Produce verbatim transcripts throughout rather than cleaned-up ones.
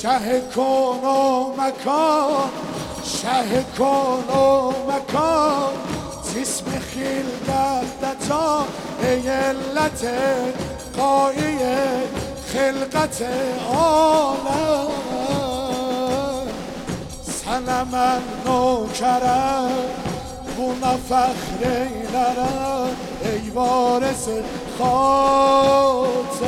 شه کن و مکان، شه کن و مکان، جسم خلقت تا ای علت قایی خلقت عالم. سنم نوکرم بونا فخر ایلرم ای وارث خاطر.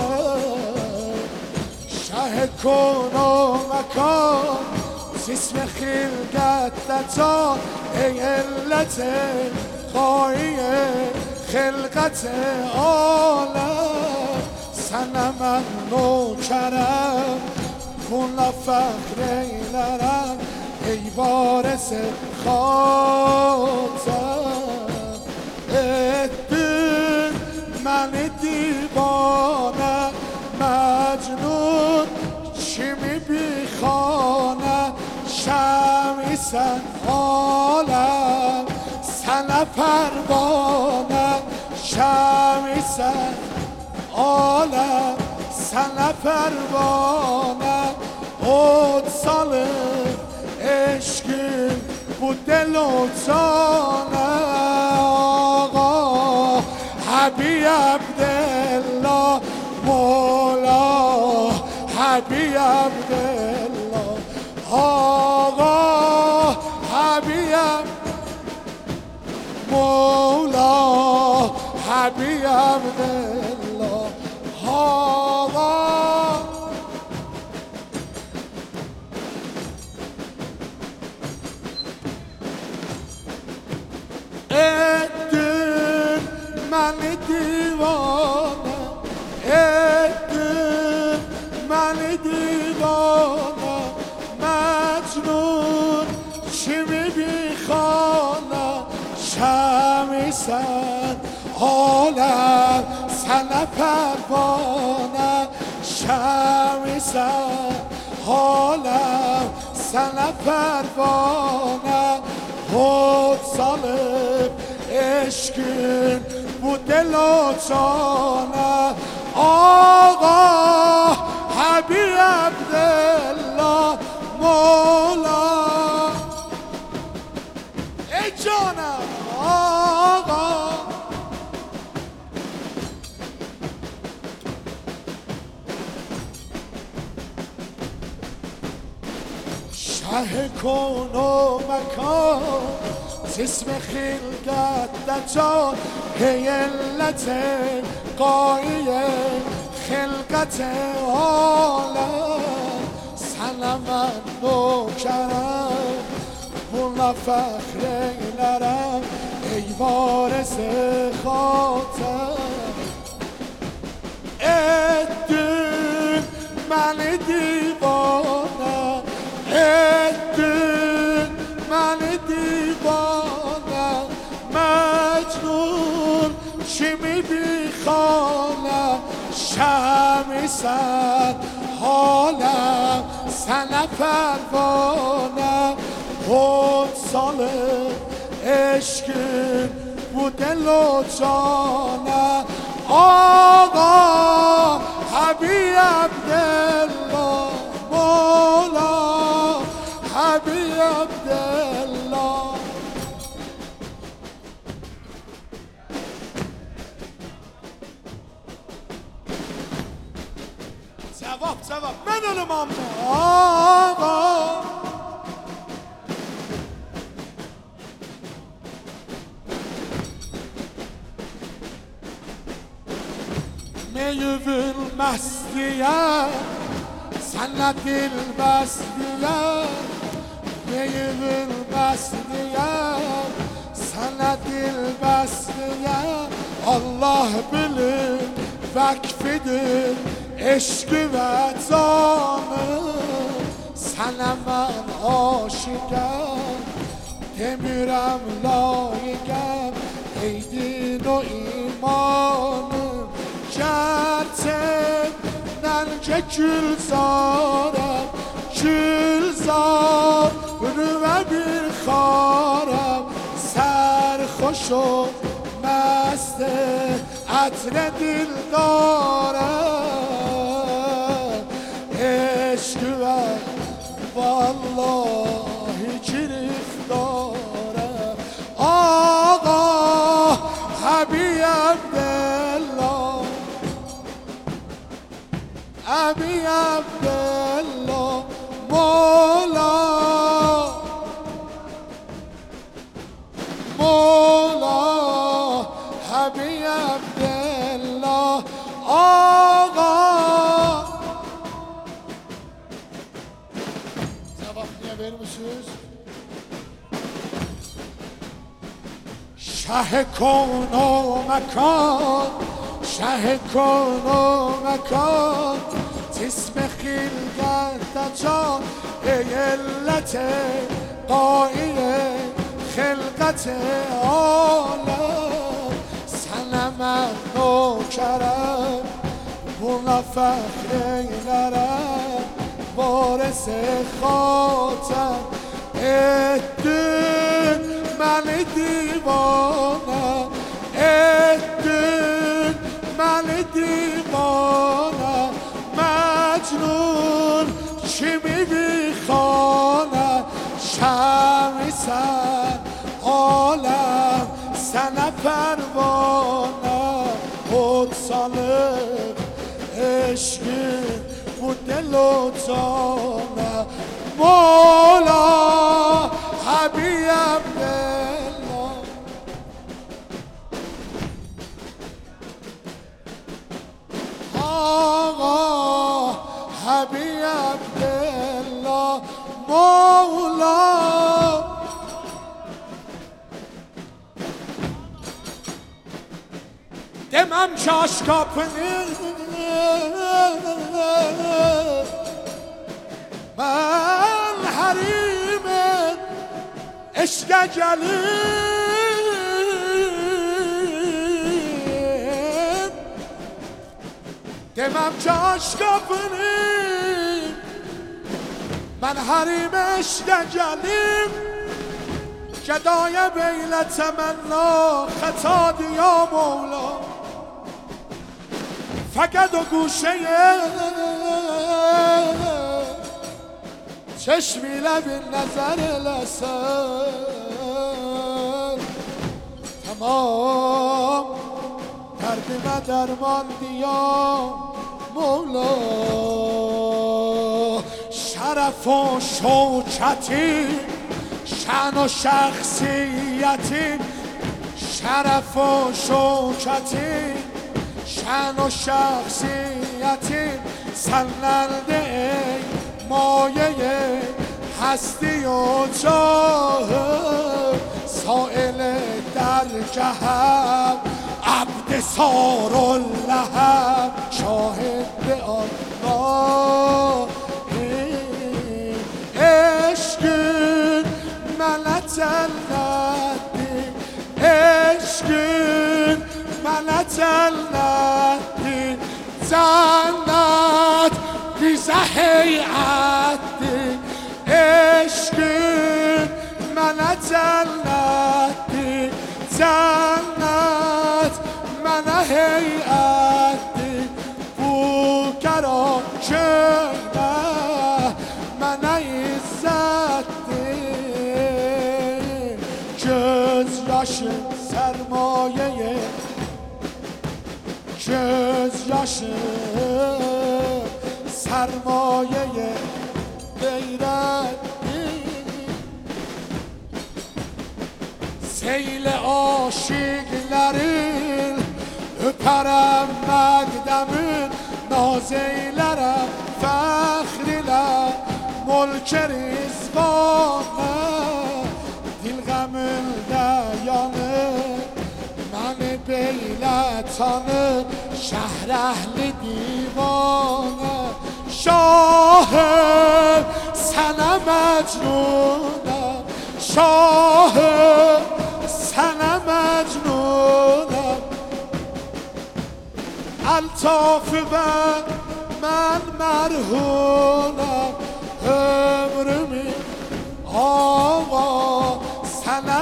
شه کن و مکان، جسم خلقت تا ای علت قایی خلقت عالم. سنم نوکرم بونا فخر ایلرم ای وارث خاطر. ادن من دیوانه مجنون چی می بیخانه شمعی سن عالم سن پروانه شمعی سن عالم سن پروانه. اود سال عشقی بود دل و جانه آقا حبی عبدالله مولا حبی عبدالله آقا حبی مولا حبی عبدالله آقا. ادن من دیوانه، ادن من دیوانه مجنون چی می بیخانه شمعی سن عالم سن پروانه شمعی سن عالم سن پروانه. خود سالب عشقین بود دل و جانه آقا حبی عبدالله مولا ای جانم آقا. شه کن و مکان، جسم خلقت جان ای علت قایی خلقت عالم. سنم نوکرم بونا فخر ایلرم ای وارث خاطر. ادن من دیوانه، ادن من دیوانه مجنون چی می بیخانه شمعی سن حالم سن پروانه. خود سال عشقین بود دل و جانه آقا حبی عبدالله مولا حبی عبدالله. جواب جواب من الامام آقا. میوه المستیه سن دل بستیه میوه المستیه سن دل بستیه. الله bilir vakfidir eşkı ve canı sana ben aşıkım demirem layıkım ey din o imanım gerçekten ki külzarım külzar ve bir xarım serhoş ol mest عطر دل دارم عشق و والله گرفتاره آقا ابی عبدالله ابی عبدالله مولا مولا ابی عبدالله آقا Cevaplıya verir misiniz? شه کون و مکان شه کون و مکان جسم خلقت جان ای علت قایل خلقت عالم سنم نوکرم بولا فخر ایلرم وارث خاتم ادن من دیوانه ادن من دیوانه مجنون چی میخوانه شمع سر عالم سنه پروانه خود سالم عشقی بود دل و جانه مولا ابی عبدالله آقا ابی عبدالله مولا demem çaş kapını ben harimin eşke gelim demem çaş kapını ben harim eşke gelim گدای بیل تمنا خطا دیا مولا فقط و گوشه چشمی لبی نظر لسن تمام دردم درمان دیا مولا شرف و شوکتی شان و شخصیتی شرف و شوکتی شان و شخصیتی سننده ای مایه هستی و جاه سائل در جهب عبد سار اللهب شاهد الله عشق من جلتی عشق من جلتی جنت بیز هیئتی عشق من جلتی جنت من هیئتی بوکرا شنه من عزتی göz yaşı sermaye göz yaşı sermaye gayret seyl aşıkların öperem məqdəmin naz eylərəm fəxr ilə mülk rizvanə dil qəmildə yanır məni beylə tanır şəhr əhli divanə şahım sənə məcnunəm şahım sənə məcnunəm الطاف ben ben merhunam ömrümü hava sana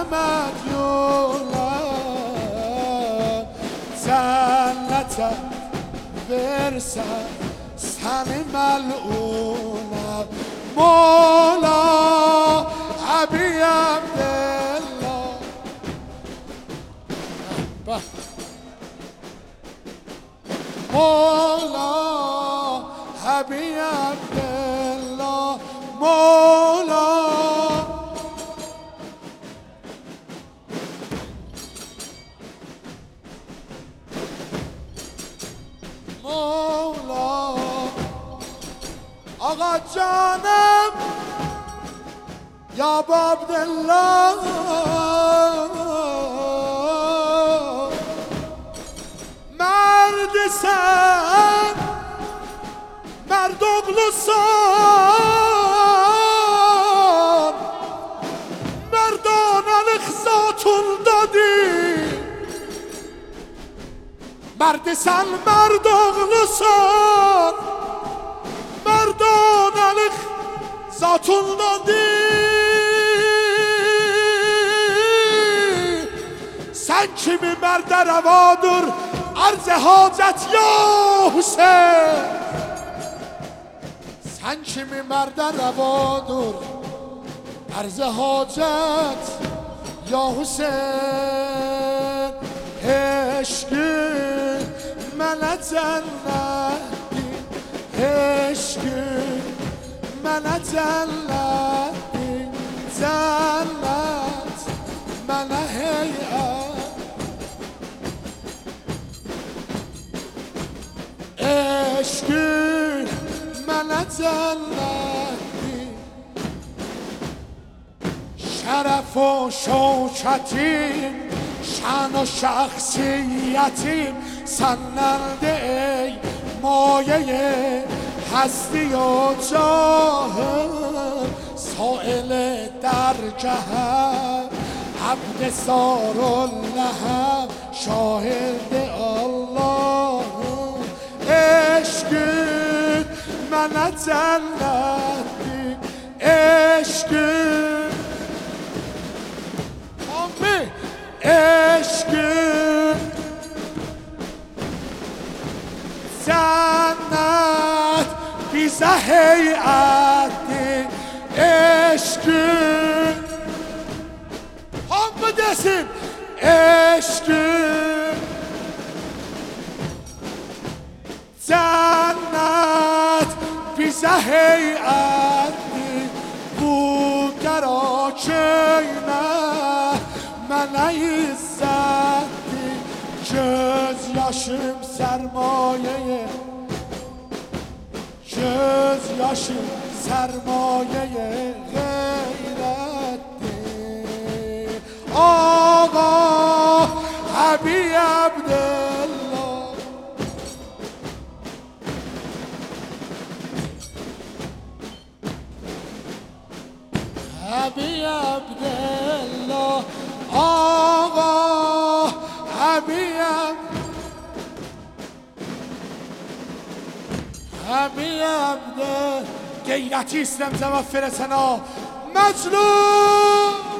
medyunam cennete versen seni melunam ابی عبدالله مولا مولا آقا جانم یا با عبدالله مرد سن مرد اغلسان مردان الخزاتون دادی مرد سن مرد اغلسان مردان الخزاتون دادی سن kimi مرد رواdır عرض حاجت یا حسین سن kimi مرد رواdır عرض حاجت یا حسین عشق من جنتی عشق من جنتی جنت من هیئت عشق من جنتی شرف و شوکتیم شان و شخصیتیم سننده ای مایه هستی و جاه سائل در جهت عبد سار الله شاهد الله عشق من جنتی عشق آمی عشق جنت بیزه هیئتی عشق هم بدسیم عشق جنت بیزه هیئتی بود در آچینه من عزتی göz yaşım sermayeye göz yaşım sermayeye gayretti Ağa Abi Abdullah Abi Abdullah Ağa Abi Abi Abdullah غیرتی اسلام زمان فرسنا مظلوم